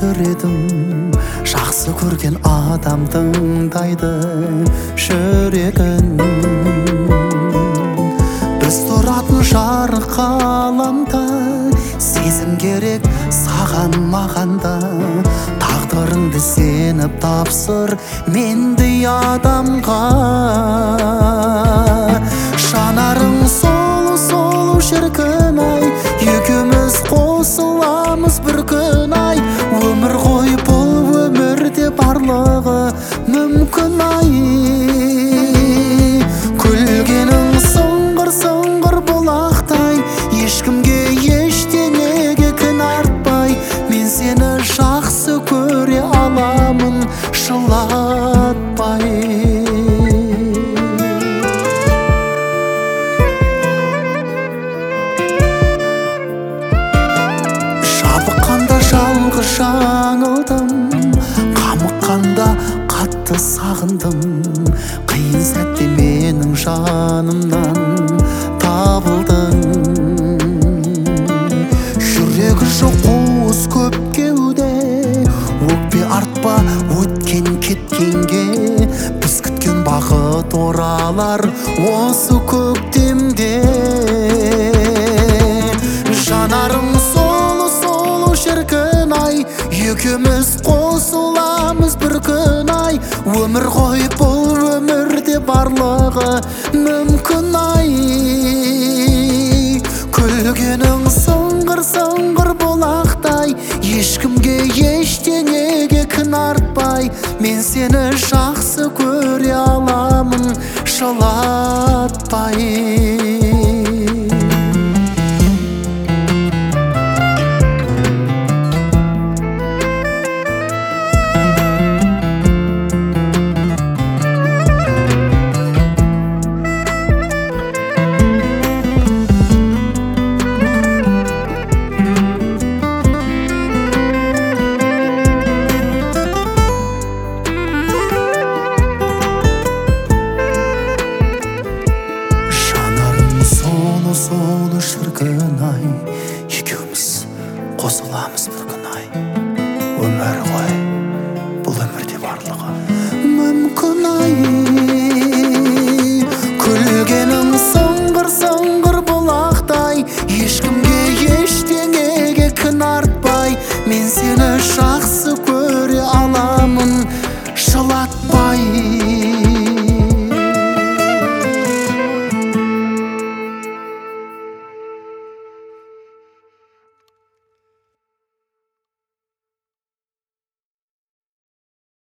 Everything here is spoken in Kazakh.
білдіредім жақсы көрген адамдың дайды жүрегін. Біз тұратын жарық ғаламда сезім керек саған мағанда. Тағдырыңды сеніп тапсыр мендей адамға. Жанарың солу шіркін-ай, екеуміз қосыламыз бір күн-ай. Өмір ғой бұл өмірде барлығы мүмкін-ай. Күлгенің сыңғыр бұлақтай, ешкімге ештеңеге кін артпай. Мен сені жақсы көре аламын жылатпай. Жабыққанда жалғыз жаңылдым, қамыққанда қатты сағындым. Қиын сәтте менің жанымнан табылдың. Жүрегі жоқ қуыс көп кеуде, өкпе артпа өткен кеткенге. Біз күткен бақыт оралар осы көктемде. Жанарың солу шіркін-ай, екеуміз қосыламыз бір күн-ай. Өмір ғой бұл өмірде барлығы мүмкін-ай. Күлгенің сыңғыр бұлақтай, ешкімге ештеңеге кін артпай. Мен сені жақсы көре аламын жылатпай. Солу шіркін-ай, екеуміз қосыламыз бір